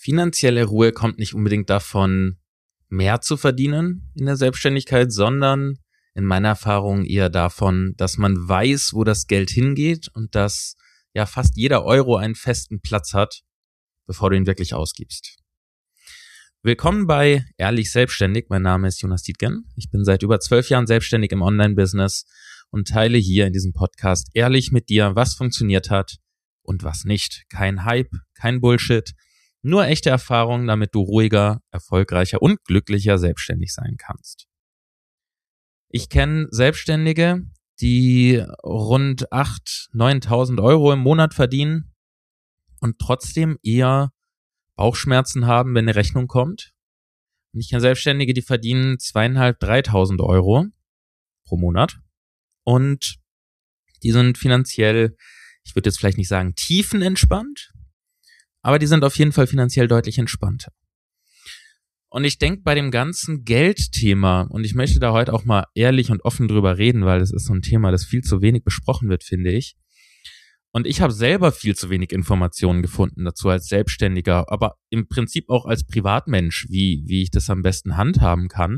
Finanzielle Ruhe kommt nicht unbedingt davon, mehr zu verdienen in der Selbstständigkeit, sondern in meiner Erfahrung eher davon, dass man weiß, wo das Geld hingeht und dass ja fast jeder Euro einen festen Platz hat, bevor du ihn wirklich ausgibst. Willkommen bei Ehrlich Selbstständig. Mein Name ist Jonas Dietgen. Ich bin seit über 12 Jahren selbstständig im Online-Business und teile hier in diesem Podcast ehrlich mit dir, was funktioniert hat und was nicht. Kein Hype, kein Bullshit, nur echte Erfahrungen, damit du ruhiger, erfolgreicher und glücklicher selbstständig sein kannst. Ich kenne Selbstständige, die rund 8.000, 9.000 Euro im Monat verdienen und trotzdem eher Bauchschmerzen haben, wenn eine Rechnung kommt. Und ich kenne Selbstständige, die verdienen 2.500, 3.000 Euro pro Monat und die sind finanziell, ich würde jetzt vielleicht nicht sagen tiefenentspannt, aber die sind auf jeden Fall finanziell deutlich entspannter. Und ich denke bei dem ganzen Geldthema, und ich möchte da heute auch mal ehrlich und offen drüber reden, weil das ist so ein Thema, das viel zu wenig besprochen wird, finde ich. Und ich habe selber viel zu wenig Informationen gefunden dazu als Selbstständiger, aber im Prinzip auch als Privatmensch, wie ich das am besten handhaben kann.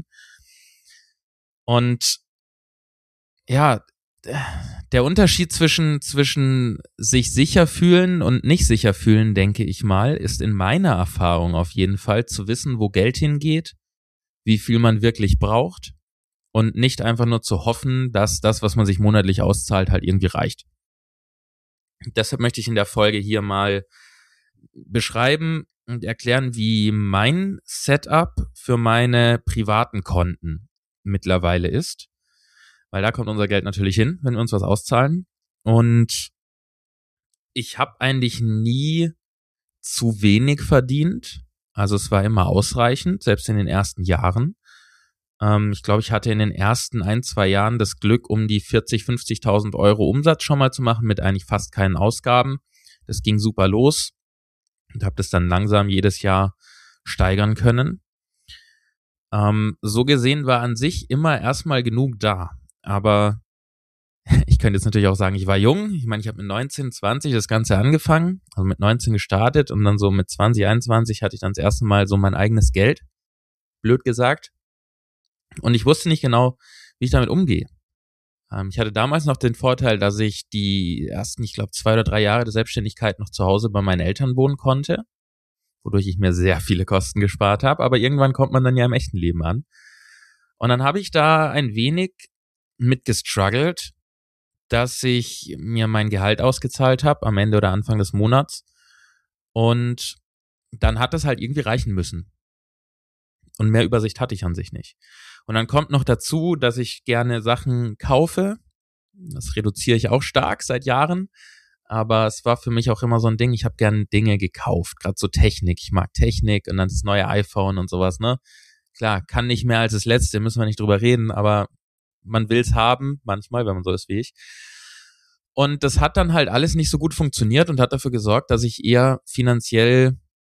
Und ja, der Unterschied zwischen sich sicher fühlen und nicht sicher fühlen, denke ich mal, ist in meiner Erfahrung auf jeden Fall zu wissen, wo Geld hingeht, wie viel man wirklich braucht und nicht einfach nur zu hoffen, dass das, was man sich monatlich auszahlt, halt irgendwie reicht. Deshalb möchte ich in der Folge hier mal beschreiben und erklären, wie mein Setup für meine privaten Konten mittlerweile ist. Weil da kommt unser Geld natürlich hin, wenn wir uns was auszahlen. Und ich habe eigentlich nie zu wenig verdient. Also es war immer ausreichend, selbst in den ersten Jahren. Ich glaube, ich hatte in den ersten 1-2 Jahren das Glück, um die 40.000, 50.000 Euro Umsatz schon mal zu machen, mit eigentlich fast keinen Ausgaben. Das ging super los und habe das dann langsam jedes Jahr steigern können. So gesehen war an sich immer erstmal genug da. Aber ich könnte jetzt natürlich auch sagen, ich war jung. Ich meine, ich habe mit 19, 20 das Ganze angefangen, also mit 19 gestartet und dann so mit 20, 21 hatte ich dann das erste Mal so mein eigenes Geld, blöd gesagt. Und ich wusste nicht genau, wie ich damit umgehe. Ich hatte damals noch den Vorteil, dass ich die ersten, ich glaube, 2 oder 3 Jahre der Selbstständigkeit noch zu Hause bei meinen Eltern wohnen konnte, wodurch ich mir sehr viele Kosten gespart habe. Aber irgendwann kommt man dann ja im echten Leben an. Und dann habe ich da ein wenig mitgestruggelt, dass ich mir mein Gehalt ausgezahlt habe am Ende oder Anfang des Monats und dann hat das halt irgendwie reichen müssen und mehr Übersicht hatte ich an sich nicht. Und dann kommt noch dazu, dass ich gerne Sachen kaufe, das reduziere ich auch stark seit Jahren, aber es war für mich auch immer so ein Ding, ich habe gerne Dinge gekauft, gerade so Technik, ich mag Technik und dann das neue iPhone und sowas, ne? Klar, kann nicht mehr als das letzte, müssen wir nicht drüber reden, aber man will's haben, manchmal, wenn man so ist wie ich. Und das hat dann halt alles nicht so gut funktioniert und hat dafür gesorgt, dass ich eher finanziell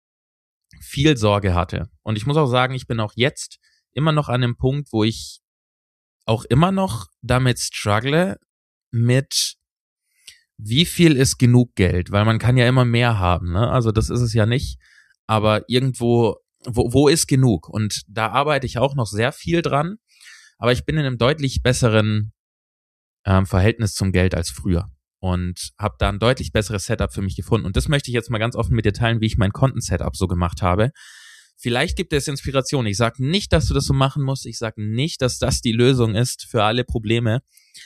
viel Sorge hatte. Und ich muss auch sagen, ich bin auch jetzt immer noch an dem Punkt, wo ich auch immer noch damit struggle, mit wie viel ist genug Geld, weil man kann ja immer mehr haben, ne? Also das ist es ja nicht, aber irgendwo, wo ist genug? Und da arbeite ich auch noch sehr viel dran. Aber ich bin in einem deutlich besseren Verhältnis zum Geld als früher und habe da ein deutlich besseres Setup für mich gefunden. Und das möchte ich jetzt mal ganz offen mit dir teilen, wie ich mein Konten-Setup so gemacht habe. Vielleicht gibt es Inspiration. Ich sage nicht, dass du das so machen musst. Ich sage nicht, dass das die Lösung ist für alle Probleme.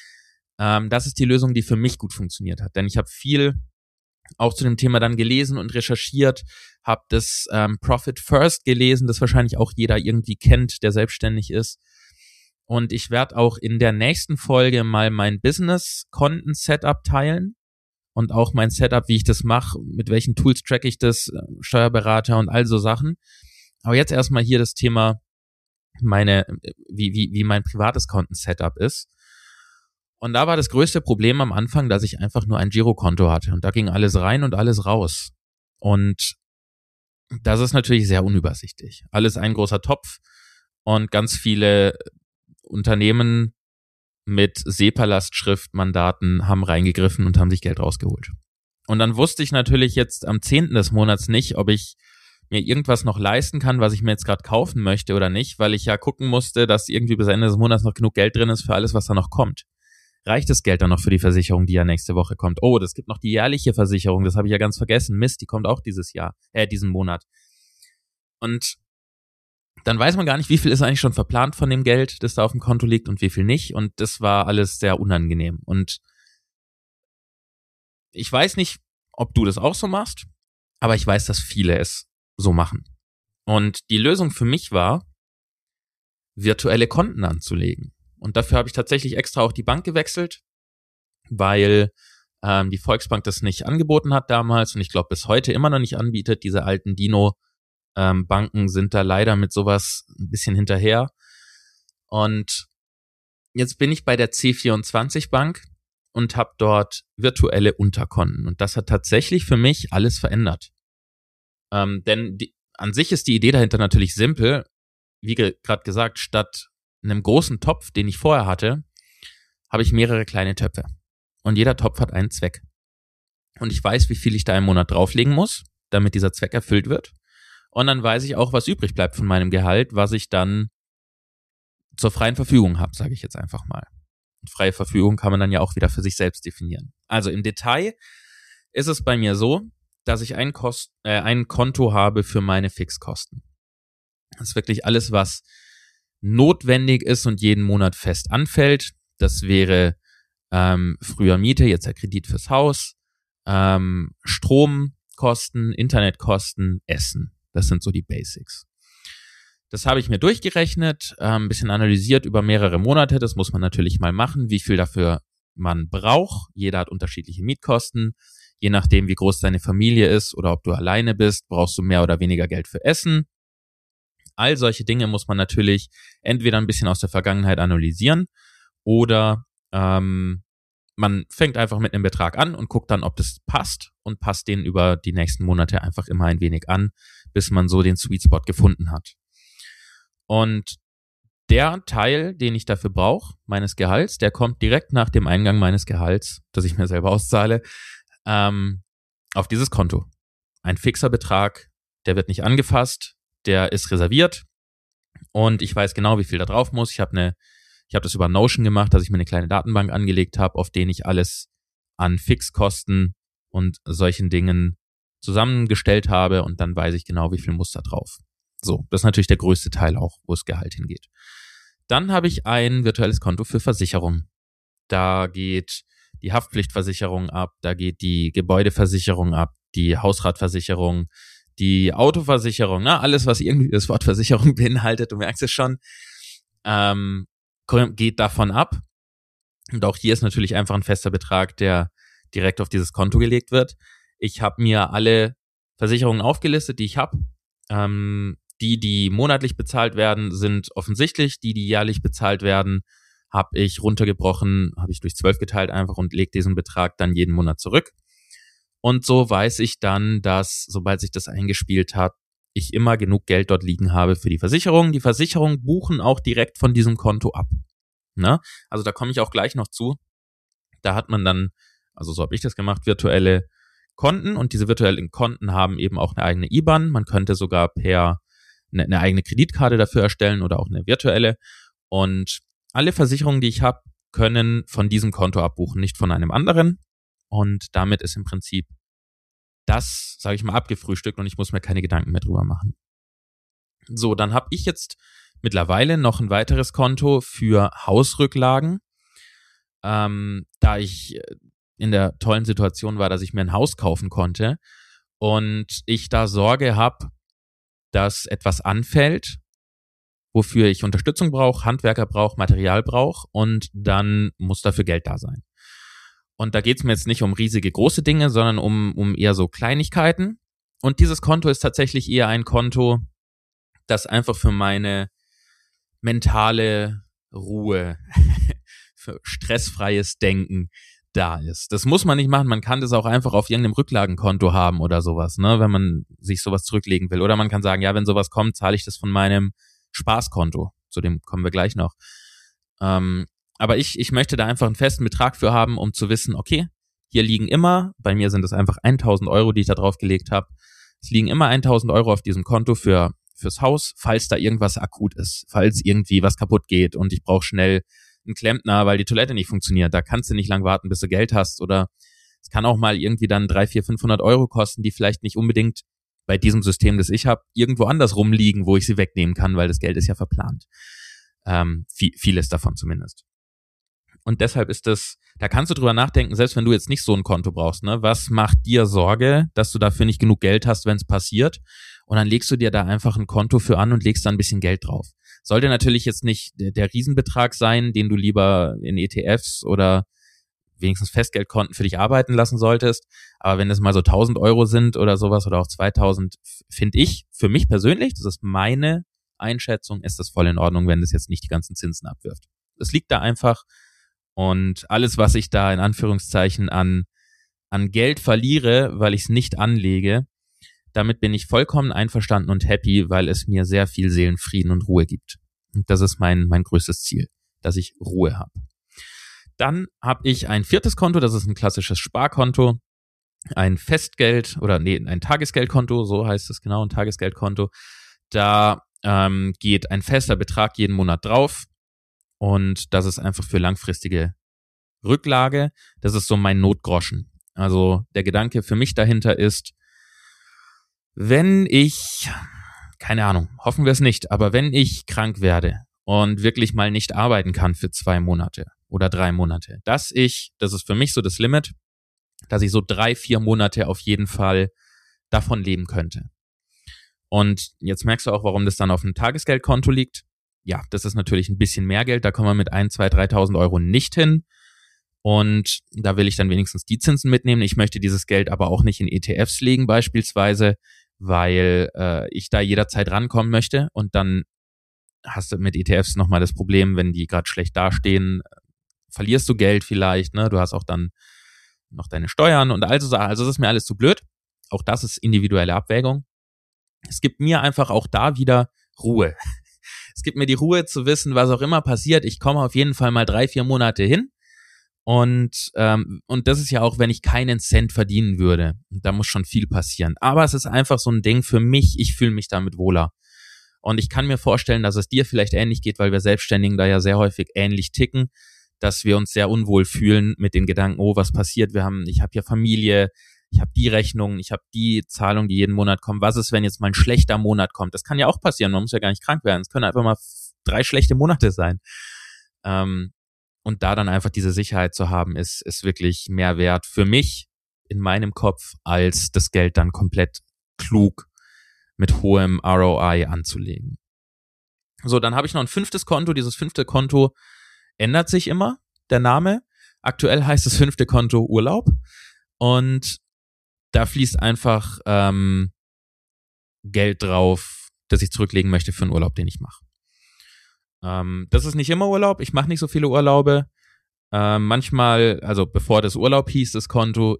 Das ist die Lösung, die für mich gut funktioniert hat. Denn ich habe viel auch zu dem Thema dann gelesen und recherchiert, habe das Profit First gelesen, das wahrscheinlich auch jeder irgendwie kennt, der selbstständig ist. Und ich werde auch in der nächsten Folge mal mein Business-Konten-Setup teilen und auch mein Setup, wie ich das mache, mit welchen Tools tracke ich das, Steuerberater und all so Sachen. Aber jetzt erstmal hier das Thema, wie mein privates Konten-Setup ist. Und da war das größte Problem am Anfang, dass ich einfach nur ein Girokonto hatte und da ging alles rein und alles raus. Und das ist natürlich sehr unübersichtlich. Alles ein großer Topf und ganz viele Unternehmen mit SEPA-Lastschriftmandaten haben reingegriffen und haben sich Geld rausgeholt. Und dann wusste ich natürlich jetzt am 10. des Monats nicht, ob ich mir irgendwas noch leisten kann, was ich mir jetzt gerade kaufen möchte oder nicht, weil ich ja gucken musste, dass irgendwie bis Ende des Monats noch genug Geld drin ist für alles, was da noch kommt. Reicht das Geld dann noch für die Versicherung, die ja nächste Woche kommt? Oh, das gibt noch die jährliche Versicherung, das habe ich ja ganz vergessen. Mist, die kommt auch diesen Monat. Und dann weiß man gar nicht, wie viel ist eigentlich schon verplant von dem Geld, das da auf dem Konto liegt und wie viel nicht. Und das war alles sehr unangenehm. Und ich weiß nicht, ob du das auch so machst, aber ich weiß, dass viele es so machen. Und die Lösung für mich war, virtuelle Konten anzulegen. Und dafür habe ich tatsächlich extra auch die Bank gewechselt, weil die Volksbank das nicht angeboten hat damals und ich glaube bis heute immer noch nicht anbietet. Diese alten Banken sind da leider mit sowas ein bisschen hinterher. Und jetzt bin ich bei der C24 Bank und habe dort virtuelle Unterkonten. Und das hat tatsächlich für mich alles verändert. Denn an sich ist die Idee dahinter natürlich simpel. Wie gerade gesagt, statt einem großen Topf, den ich vorher hatte, habe ich mehrere kleine Töpfe. Und jeder Topf hat einen Zweck. Und ich weiß, wie viel ich da im Monat drauflegen muss, damit dieser Zweck erfüllt wird. Und dann weiß ich auch, was übrig bleibt von meinem Gehalt, was ich dann zur freien Verfügung habe, sage ich jetzt einfach mal. Und freie Verfügung kann man dann ja auch wieder für sich selbst definieren. Also im Detail ist es bei mir so, dass ich ein Konto habe für meine Fixkosten. Das ist wirklich alles, was notwendig ist und jeden Monat fest anfällt. Das wäre früher Miete, jetzt der Kredit fürs Haus, Stromkosten, Internetkosten, Essen. Das sind so die Basics. Das habe ich mir durchgerechnet, ein bisschen analysiert über mehrere Monate. Das muss man natürlich mal machen, wie viel dafür man braucht. Jeder hat unterschiedliche Mietkosten. Je nachdem, wie groß deine Familie ist oder ob du alleine bist, brauchst du mehr oder weniger Geld für Essen. All solche Dinge muss man natürlich entweder ein bisschen aus der Vergangenheit analysieren oder man fängt einfach mit einem Betrag an und guckt dann, ob das passt und passt den über die nächsten Monate einfach immer ein wenig an, bis man so den Sweet Spot gefunden hat. Und der Teil, den ich dafür brauche, meines Gehalts, der kommt direkt nach dem Eingang meines Gehalts, das ich mir selber auszahle, auf dieses Konto. Ein fixer Betrag, der wird nicht angefasst, der ist reserviert und ich weiß genau, wie viel da drauf muss. Ich habe das über Notion gemacht, dass ich mir eine kleine Datenbank angelegt habe, auf denen ich alles an Fixkosten und solchen Dingen zusammengestellt habe und dann weiß ich genau, wie viel muss da drauf. So, das ist natürlich der größte Teil auch, wo das Gehalt hingeht. Dann habe ich ein virtuelles Konto für Versicherung. Da geht die Haftpflichtversicherung ab, da geht die Gebäudeversicherung ab, die Hausratversicherung, die Autoversicherung, alles, was irgendwie das Wort Versicherung beinhaltet, du merkst es schon, geht davon ab. Und auch hier ist natürlich einfach ein fester Betrag, der direkt auf dieses Konto gelegt wird. Ich habe mir alle Versicherungen aufgelistet, die ich habe. Die monatlich bezahlt werden, sind offensichtlich. Die jährlich bezahlt werden, habe ich runtergebrochen, habe ich durch 12 geteilt einfach und lege diesen Betrag dann jeden Monat zurück. Und so weiß ich dann, dass, sobald sich das eingespielt hat, ich immer genug Geld dort liegen habe für die Versicherung. Die Versicherungen buchen auch direkt von diesem Konto ab. Ne? Also da komme ich auch gleich noch zu. Da hat man dann, also so habe ich das gemacht, virtuelle Konten und diese virtuellen Konten haben eben auch eine eigene IBAN. Man könnte sogar eine eigene Kreditkarte dafür erstellen oder auch eine virtuelle. Und alle Versicherungen, die ich habe, können von diesem Konto abbuchen, nicht von einem anderen. Und damit ist im Prinzip das, sage ich mal, abgefrühstückt und ich muss mir keine Gedanken mehr drüber machen. So, dann habe ich jetzt mittlerweile noch ein weiteres Konto für Hausrücklagen. Da ich in der tollen Situation war, dass ich mir ein Haus kaufen konnte und ich da Sorge habe, dass etwas anfällt, wofür ich Unterstützung brauche, Handwerker brauche, Material brauche und dann muss dafür Geld da sein. Und da geht es mir jetzt nicht um riesige große Dinge, sondern um eher so Kleinigkeiten. Und dieses Konto ist tatsächlich eher ein Konto, das einfach für meine mentale Ruhe, für stressfreies Denken da ist. Das muss man nicht machen, man kann das auch einfach auf irgendeinem Rücklagenkonto haben oder sowas, ne, wenn man sich sowas zurücklegen will. Oder man kann sagen, ja, wenn sowas kommt, zahle ich das von meinem Spaßkonto. Zu dem kommen wir gleich noch. Aber ich möchte da einfach einen festen Betrag für haben, um zu wissen, okay, hier liegen immer, bei mir sind es einfach 1.000 Euro, die ich da drauf gelegt habe, Es liegen immer 1.000 Euro auf diesem Konto fürs Haus, falls da irgendwas akut ist, falls irgendwie was kaputt geht und ich brauche schnell einen Klempner, weil die Toilette nicht funktioniert. Da kannst du nicht lang warten, bis du Geld hast, oder es kann auch mal irgendwie dann 300, 400, 500 Euro kosten, die vielleicht nicht unbedingt bei diesem System, das ich habe, irgendwo anders rumliegen, wo ich sie wegnehmen kann, weil das Geld ist ja verplant. Vieles davon zumindest. Und deshalb ist das, da kannst du drüber nachdenken, selbst wenn du jetzt nicht so ein Konto brauchst, ne, was macht dir Sorge, dass du dafür nicht genug Geld hast, wenn es passiert? Und dann legst du dir da einfach ein Konto für an und legst da ein bisschen Geld drauf. Sollte natürlich jetzt nicht der Riesenbetrag sein, den du lieber in ETFs oder wenigstens Festgeldkonten für dich arbeiten lassen solltest. Aber wenn es mal so 1.000 Euro sind oder sowas oder auch 2.000, finde ich, für mich persönlich, das ist meine Einschätzung, ist das voll in Ordnung, wenn das jetzt nicht die ganzen Zinsen abwirft. Es liegt da einfach, und alles, was ich da in Anführungszeichen an Geld verliere, weil ich es nicht anlege, damit bin ich vollkommen einverstanden und happy, weil es mir sehr viel Seelenfrieden und Ruhe gibt. Und das ist mein größtes Ziel, dass ich Ruhe habe. Dann habe ich ein 4. Konto, das ist ein klassisches Sparkonto, ein Festgeld ein Tagesgeldkonto, so heißt es genau, ein Tagesgeldkonto. Da geht ein fester Betrag jeden Monat drauf und das ist einfach für langfristige Rücklage. Das ist so mein Notgroschen. Also der Gedanke für mich dahinter ist, wenn ich, keine Ahnung, hoffen wir es nicht, aber wenn ich krank werde und wirklich mal nicht arbeiten kann für 2 Monate oder 3 Monate, das ist für mich so das Limit, dass ich so 3, 4 Monate auf jeden Fall davon leben könnte. Und jetzt merkst du auch, warum das dann auf einem Tagesgeldkonto liegt. Ja, das ist natürlich ein bisschen mehr Geld, da kommen wir mit 1, 2, 3.000 Euro nicht hin. Und da will ich dann wenigstens die Zinsen mitnehmen. Ich möchte dieses Geld aber auch nicht in ETFs legen beispielsweise, weil ich da jederzeit rankommen möchte. Und dann hast du mit ETFs nochmal das Problem, wenn die gerade schlecht dastehen, verlierst du Geld vielleicht, ne? Du hast auch dann noch deine Steuern und also Sachen. Also das ist mir alles zu blöd. Auch das ist individuelle Abwägung. Es gibt mir einfach auch da wieder Ruhe. Es gibt mir die Ruhe zu wissen, was auch immer passiert. Ich komme auf jeden Fall mal 3, 4 Monate hin. Und das ist ja auch, wenn ich keinen Cent verdienen würde. Da muss schon viel passieren. Aber es ist einfach so ein Ding für mich. Ich fühle mich damit wohler. Und ich kann mir vorstellen, dass es dir vielleicht ähnlich geht, weil wir Selbstständigen da ja sehr häufig ähnlich ticken, dass wir uns sehr unwohl fühlen mit den Gedanken, oh, was passiert? Ich habe hier Familie, ich habe die Rechnung, ich habe die Zahlung, die jeden Monat kommen. Was ist, wenn jetzt mal ein schlechter Monat kommt? Das kann ja auch passieren. Man muss ja gar nicht krank werden. Es können einfach mal 3 schlechte Monate sein. Und da dann einfach diese Sicherheit zu haben, ist wirklich mehr wert für mich in meinem Kopf, als das Geld dann komplett klug mit hohem ROI anzulegen. So, dann habe ich noch ein 5. Konto. Dieses 5. Konto ändert sich immer, der Name. Aktuell heißt das 5. Konto Urlaub. Und da fließt einfach Geld drauf, das ich zurücklegen möchte für einen Urlaub, den ich mache. Das ist nicht immer Urlaub. Ich mache nicht so viele Urlaube. Manchmal, also bevor das Urlaub hieß das Konto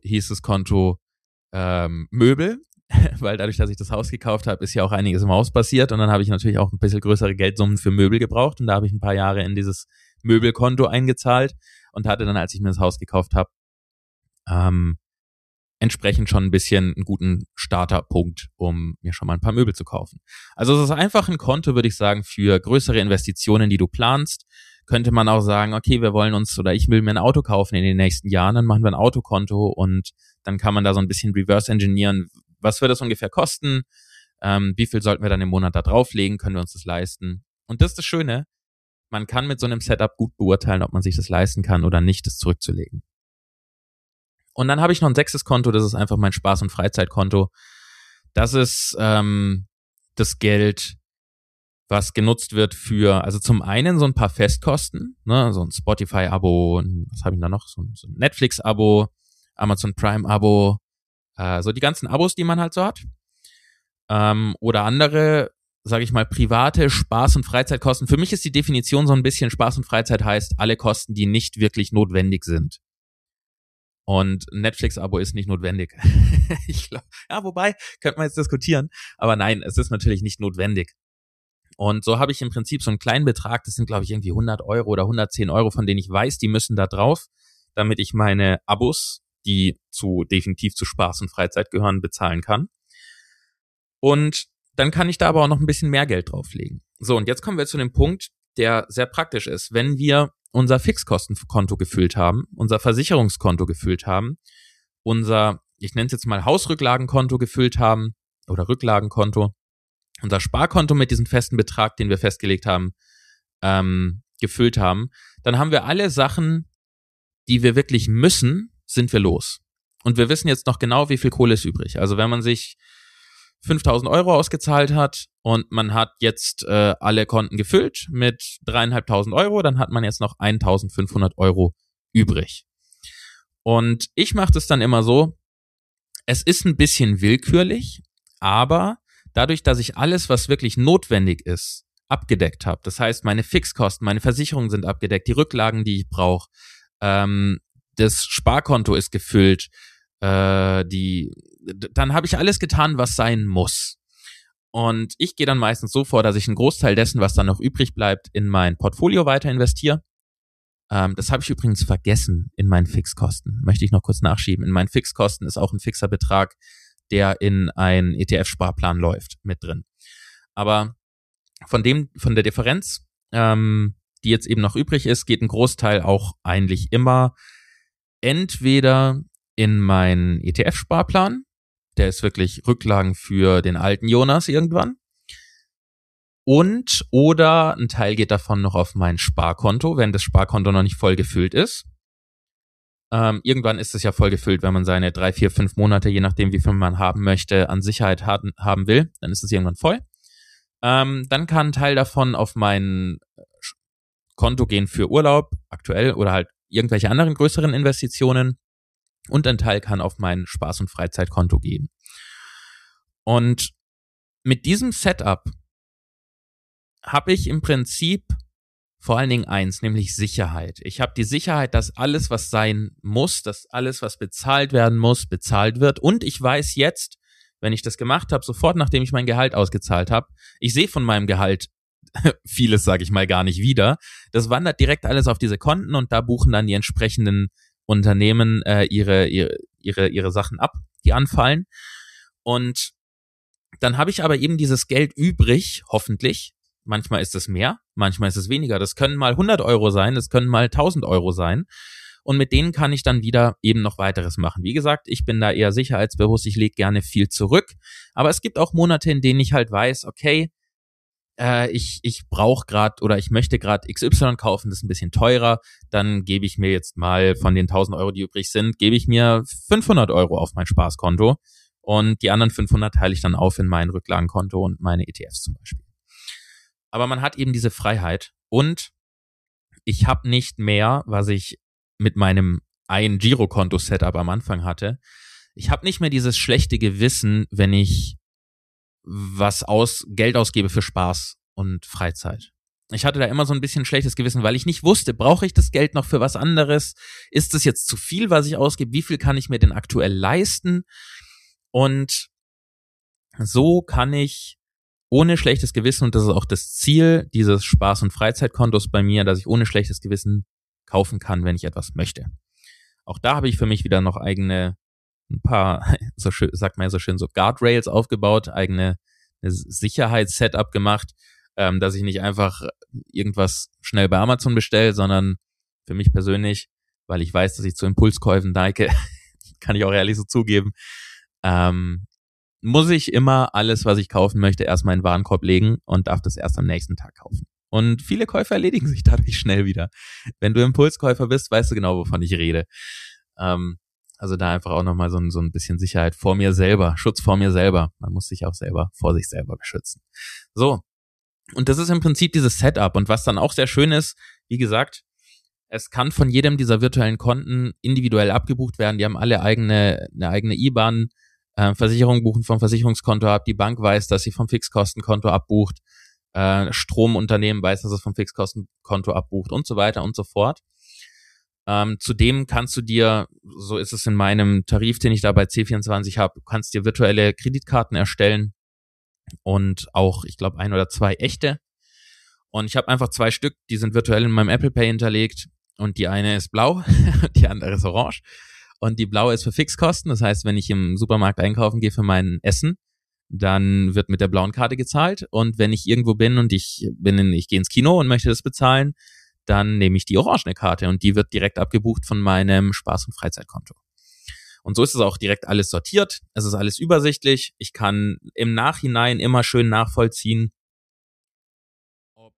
Möbel, weil dadurch, dass ich das Haus gekauft habe, ist ja auch einiges im Haus passiert und dann habe ich natürlich auch ein bisschen größere Geldsummen für Möbel gebraucht und da habe ich ein paar Jahre in dieses Möbelkonto eingezahlt und hatte dann, als ich mir das Haus gekauft habe, entsprechend schon ein bisschen einen guten Starterpunkt, um mir schon mal ein paar Möbel zu kaufen. Also es ist einfach ein Konto, würde ich sagen, für größere Investitionen, die du planst. Könnte man auch sagen, okay, ich will mir ein Auto kaufen in den nächsten Jahren, dann machen wir ein Autokonto und dann kann man da so ein bisschen reverse engineeren. Was wird das ungefähr kosten? Wie viel sollten wir dann im Monat da drauflegen? Können wir uns das leisten? Und das ist das Schöne, man kann mit so einem Setup gut beurteilen, ob man sich das leisten kann oder nicht, das zurückzulegen. Und dann habe ich noch ein 6. Konto, das ist einfach mein Spaß- und Freizeitkonto. Das ist das Geld, was genutzt wird für, also zum einen so ein paar Festkosten, ne, so ein Spotify-Abo, was habe ich da noch, so ein Netflix-Abo, Amazon Prime-Abo, so die ganzen Abos, die man halt so hat. Oder andere, sage ich mal, private Spaß- und Freizeitkosten. Für mich ist die Definition so ein bisschen, Spaß und Freizeit heißt alle Kosten, die nicht wirklich notwendig sind. Und ein Netflix-Abo ist nicht notwendig. Ich glaube, ja, wobei, könnte man jetzt diskutieren. Aber nein, es ist natürlich nicht notwendig. Und so habe ich im Prinzip so einen kleinen Betrag, das sind, glaube ich, irgendwie 100 Euro oder 110 Euro, von denen ich weiß, die müssen da drauf, damit ich meine Abos, die definitiv zu Spaß und Freizeit gehören, bezahlen kann. Und dann kann ich da aber auch noch ein bisschen mehr Geld drauflegen. So, und jetzt kommen wir zu dem Punkt, der sehr praktisch ist. Wenn wir unser Fixkostenkonto gefüllt haben, unser Versicherungskonto gefüllt haben, unser, ich nenne es jetzt mal Hausrücklagenkonto gefüllt haben oder Rücklagenkonto, unser Sparkonto mit diesem festen Betrag, den wir festgelegt haben, gefüllt haben, dann haben wir alle Sachen, die wir wirklich müssen, sind wir los. Und wir wissen jetzt noch genau, wie viel Kohle ist übrig. Also wenn man sich 5.000 Euro ausgezahlt hat und man hat jetzt alle Konten gefüllt mit 3.500 Euro, dann hat man jetzt noch 1.500 Euro übrig. Und ich mache das dann immer so, es ist ein bisschen willkürlich, aber dadurch, dass ich alles, was wirklich notwendig ist, abgedeckt habe, das heißt, meine Fixkosten, meine Versicherungen sind abgedeckt, die Rücklagen, die ich brauche, das Sparkonto ist gefüllt, dann habe ich alles getan, was sein muss. Und ich gehe dann meistens so vor, dass ich einen Großteil dessen, was dann noch übrig bleibt, in mein Portfolio weiter investiere. Das habe ich übrigens vergessen in meinen Fixkosten. Möchte ich noch kurz nachschieben. In meinen Fixkosten ist auch ein fixer Betrag, der in einen ETF-Sparplan läuft, mit drin. Aber von der Differenz, die jetzt eben noch übrig ist, geht ein Großteil auch eigentlich immer entweder in meinen ETF-Sparplan, der ist wirklich Rücklagen für den alten Jonas irgendwann, und oder ein Teil geht davon noch auf mein Sparkonto, wenn das Sparkonto noch nicht voll gefüllt ist. Irgendwann ist es ja voll gefüllt, wenn man seine 3, 4, 5 Monate, je nachdem wie viel man haben möchte, an Sicherheit haben will, dann ist es irgendwann voll. Dann kann ein Teil davon auf mein Konto gehen für Urlaub, aktuell, oder halt irgendwelche anderen größeren Investitionen, und ein Teil kann auf mein Spaß- und Freizeitkonto gehen. Und mit diesem Setup habe ich im Prinzip vor allen Dingen eins, nämlich Sicherheit. Ich habe die Sicherheit, dass alles, was sein muss, dass alles, was bezahlt werden muss, bezahlt wird. Und ich weiß jetzt, wenn ich das gemacht habe, sofort nachdem ich mein Gehalt ausgezahlt habe, ich sehe von meinem Gehalt vieles, sage ich mal, gar nicht wieder. Das wandert direkt alles auf diese Konten und da buchen dann die entsprechenden Unternehmen ihre Sachen ab, die anfallen. Und dann habe ich aber eben dieses Geld übrig, hoffentlich. Manchmal ist es mehr, manchmal ist es weniger. Das können mal 100 Euro sein, das können mal 1.000 Euro sein. Und mit denen kann ich dann wieder eben noch weiteres machen. Wie gesagt, ich bin da eher sicherheitsbewusst, ich lege gerne viel zurück. Aber es gibt auch Monate, in denen ich halt weiß, okay, ich brauche gerade oder ich möchte gerade XY kaufen, das ist ein bisschen teurer, dann gebe ich mir jetzt mal von den 1.000 Euro, die übrig sind, gebe ich mir 500 Euro auf mein Spaßkonto und die anderen 500 teile ich dann auf in mein Rücklagenkonto und meine ETFs zum Beispiel. Aber man hat eben diese Freiheit und ich habe nicht mehr, was ich mit meinem ein Girokonto-Setup am Anfang hatte. Ich habe nicht mehr dieses schlechte Gewissen, wenn ich Geld ausgebe für Spaß und Freizeit. Ich hatte da immer so ein bisschen schlechtes Gewissen, weil ich nicht wusste, brauche ich das Geld noch für was anderes? Ist es jetzt zu viel, was ich ausgebe? Wie viel kann ich mir denn aktuell leisten? Und so kann ich ohne schlechtes Gewissen, und das ist auch das Ziel dieses Spaß- und Freizeitkontos bei mir, dass ich ohne schlechtes Gewissen kaufen kann, wenn ich etwas möchte. Auch da habe ich für mich wieder noch ein paar, so schön, sagt man ja so schön, so Guardrails aufgebaut, eine Sicherheitssetup gemacht, dass ich nicht einfach irgendwas schnell bei Amazon bestelle, sondern für mich persönlich, weil ich weiß, dass ich zu Impulskäufen neige, kann ich auch ehrlich so zugeben, muss ich immer alles, was ich kaufen möchte, erstmal in den Warenkorb legen und darf das erst am nächsten Tag kaufen. Und viele Käufe erledigen sich dadurch schnell wieder. Wenn du Impulskäufer bist, weißt du genau, wovon ich rede. Also da einfach auch nochmal so ein bisschen Sicherheit vor mir selber, Schutz vor mir selber. Man muss sich auch selber vor sich selber beschützen. So, und das ist im Prinzip dieses Setup. Und was dann auch sehr schön ist, wie gesagt, es kann von jedem dieser virtuellen Konten individuell abgebucht werden. Die haben alle eine eigene IBAN. Versicherungen buchen vom Versicherungskonto ab. Die Bank weiß, dass sie vom Fixkostenkonto abbucht. Stromunternehmen weiß, dass es vom Fixkostenkonto abbucht und so weiter und so fort. Zudem kannst du dir, so ist es in meinem Tarif, den ich da bei C24 habe, kannst dir virtuelle Kreditkarten erstellen und auch, ich glaube, 1 oder 2 echte. Und ich habe einfach 2 Stück, die sind virtuell in meinem Apple Pay hinterlegt und die eine ist blau, die andere ist orange. Und die blaue ist für Fixkosten, das heißt, wenn ich im Supermarkt einkaufen gehe für mein Essen, dann wird mit der blauen Karte gezahlt. Und wenn ich irgendwo bin und ich gehe ins Kino und möchte das bezahlen, dann nehme ich die orangene Karte und die wird direkt abgebucht von meinem Spaß- und Freizeitkonto. Und so ist es auch direkt alles sortiert. Es ist alles übersichtlich. Ich kann im Nachhinein immer schön nachvollziehen, ob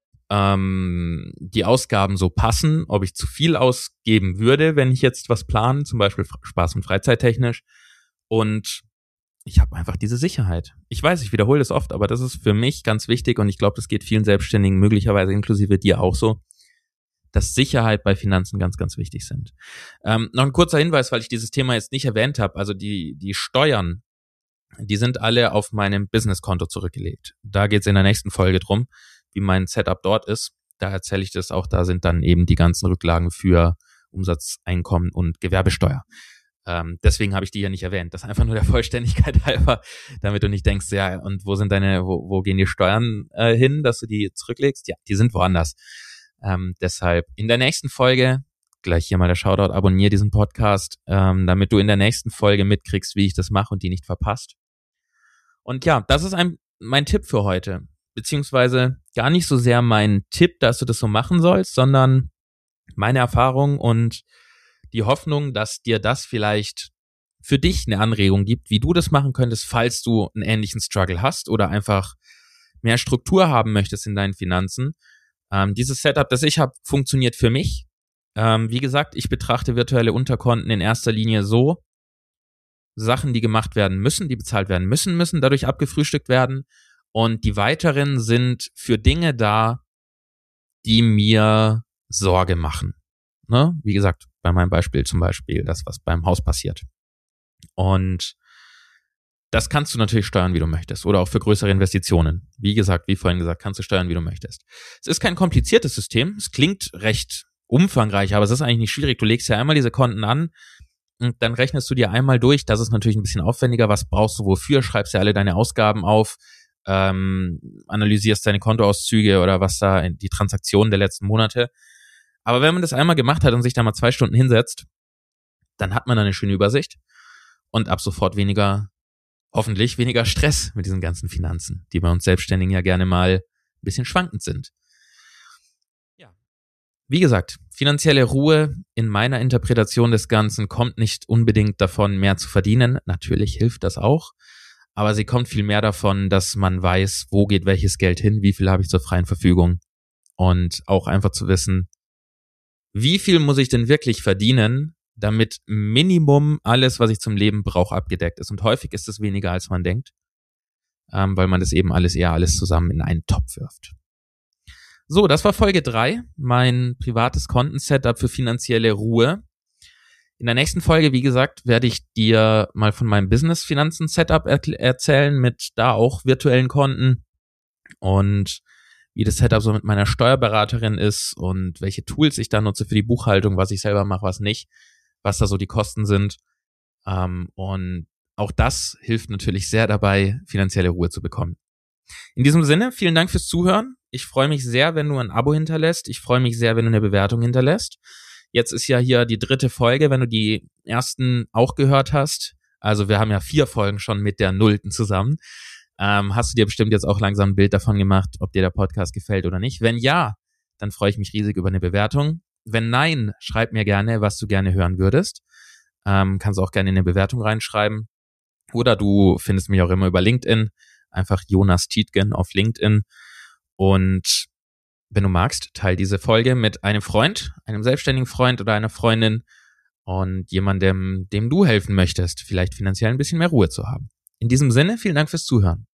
die Ausgaben so passen, ob ich zu viel ausgeben würde, wenn ich jetzt was plane, zum Beispiel Spaß- und Freizeittechnisch. Und ich habe einfach diese Sicherheit. Ich weiß, ich wiederhole das oft, aber das ist für mich ganz wichtig und ich glaube, das geht vielen Selbstständigen, möglicherweise inklusive dir auch so, dass Sicherheit bei Finanzen ganz, ganz wichtig sind. Noch ein kurzer Hinweis, weil ich dieses Thema jetzt nicht erwähnt habe. Also die Steuern, die sind alle auf meinem Businesskonto zurückgelegt. Da geht es in der nächsten Folge drum, wie mein Setup dort ist. Da erzähle ich das auch. Da sind dann eben die ganzen Rücklagen für Umsatz, Einkommen und Gewerbesteuer. Deswegen habe ich die hier nicht erwähnt. Das ist einfach nur der Vollständigkeit halber, damit du nicht denkst, ja, und wo gehen die Steuern hin, dass du die zurücklegst? Ja, die sind woanders. Deshalb in der nächsten Folge, gleich hier mal der Shoutout, abonniere diesen Podcast, damit du in der nächsten Folge mitkriegst, wie ich das mache und die nicht verpasst. Und ja, das ist mein Tipp für heute. Beziehungsweise gar nicht so sehr mein Tipp, dass du das so machen sollst, sondern meine Erfahrung und die Hoffnung, dass dir das vielleicht für dich eine Anregung gibt, wie du das machen könntest, falls du einen ähnlichen Struggle hast oder einfach mehr Struktur haben möchtest in deinen Finanzen. Dieses Setup, das ich habe, funktioniert für mich. Wie gesagt, ich betrachte virtuelle Unterkonten in erster Linie so, Sachen, die gemacht werden müssen, die bezahlt werden müssen dadurch abgefrühstückt werden. Und die weiteren sind für Dinge da, die mir Sorge machen. Ne? Wie gesagt, bei meinem Beispiel zum Beispiel das, was beim Haus passiert. Und das kannst du natürlich steuern, wie du möchtest. Oder auch für größere Investitionen. Wie gesagt, wie vorhin gesagt, kannst du steuern, wie du möchtest. Es ist kein kompliziertes System. Es klingt recht umfangreich, aber es ist eigentlich nicht schwierig. Du legst ja einmal diese Konten an und dann rechnest du dir einmal durch. Das ist natürlich ein bisschen aufwendiger. Was brauchst du wofür? Schreibst ja alle deine Ausgaben auf, analysierst deine Kontoauszüge oder was da die Transaktionen der letzten Monate. Aber wenn man das einmal gemacht hat und sich da mal 2 Stunden hinsetzt, dann hat man eine schöne Übersicht und ab sofort hoffentlich weniger Stress mit diesen ganzen Finanzen, die bei uns Selbstständigen ja gerne mal ein bisschen schwankend sind. Ja. Wie gesagt, finanzielle Ruhe in meiner Interpretation des Ganzen kommt nicht unbedingt davon, mehr zu verdienen. Natürlich hilft das auch, aber sie kommt viel mehr davon, dass man weiß, wo geht welches Geld hin, wie viel habe ich zur freien Verfügung und auch einfach zu wissen, wie viel muss ich denn wirklich verdienen, damit Minimum alles, was ich zum Leben brauche, abgedeckt ist. Und häufig ist es weniger, als man denkt, weil man das eben alles zusammen in einen Topf wirft. So, das war Folge 3, mein privates Konten-Setup für finanzielle Ruhe. In der nächsten Folge, wie gesagt, werde ich dir mal von meinem Business-Finanzen-Setup erzählen, mit da auch virtuellen Konten und wie das Setup so mit meiner Steuerberaterin ist und welche Tools ich da nutze für die Buchhaltung, was ich selber mache, was nicht, was da so die Kosten sind. Und auch das hilft natürlich sehr dabei, finanzielle Ruhe zu bekommen. In diesem Sinne, vielen Dank fürs Zuhören. Ich freue mich sehr, wenn du ein Abo hinterlässt. Ich freue mich sehr, wenn du eine Bewertung hinterlässt. Jetzt ist ja hier die 3. Folge, wenn du die ersten auch gehört hast. Also wir haben ja 4 Folgen schon mit der 0. zusammen. Hast du dir bestimmt jetzt auch langsam ein Bild davon gemacht, ob dir der Podcast gefällt oder nicht? Wenn ja, dann freue ich mich riesig über eine Bewertung. Wenn nein, schreib mir gerne, was du gerne hören würdest. Kannst auch gerne in eine Bewertung reinschreiben. Oder du findest mich auch immer über LinkedIn. Einfach Jonas Tietgen auf LinkedIn. Und wenn du magst, teile diese Folge mit einem Freund, einem selbstständigen Freund oder einer Freundin und jemandem, dem du helfen möchtest, vielleicht finanziell ein bisschen mehr Ruhe zu haben. In diesem Sinne, vielen Dank fürs Zuhören.